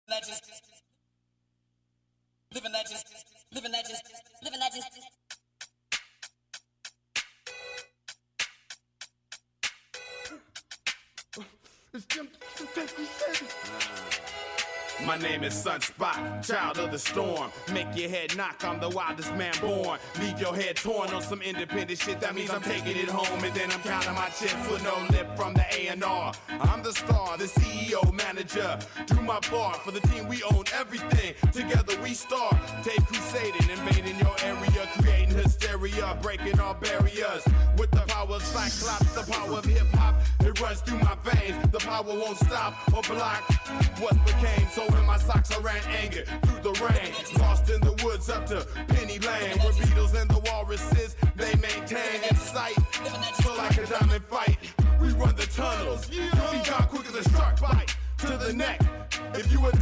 legends, living legends, living legends, living legends. It's Jim City. My name is Sunspot, child of the storm. Make your head knock, I'm the wildest man born. Leave your head torn on some independent shit. That means I'm taking it home and then I'm counting my chips with no lip from the A&R. I'm the star, the CEO, manager. Do my part for the team, we own everything. Together we start. Take crusading, invading your area, creating hysteria, breaking all barriers. With the power of Cyclops, the power of hip-hop, it runs through my veins. The power won't stop or block what became. So in my socks I ran anger through the rain, lost in the woods up to Penny Lane, where Beatles and the walruses, they maintain in sight. So like a diamond fight, we run the tunnels. We got quick as a shark bite to the neck. If you a